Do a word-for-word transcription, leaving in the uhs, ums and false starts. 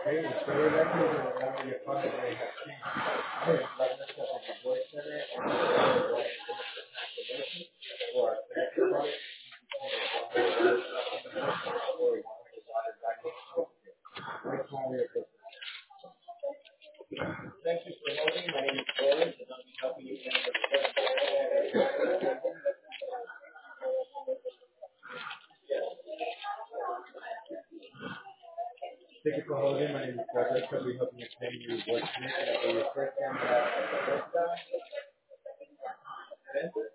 Sí, very likely the number your partner may have changed. Hey, like I said, the voice center and the information or connection product or one hundred dollar diamond. Which one are you preferring? Thank you for holding. My name is Boris, and I'll be helping you again with Thank you for holding. My name is Boris. I'll be helping you pay your voice connect. And your first name, uh, Alexa.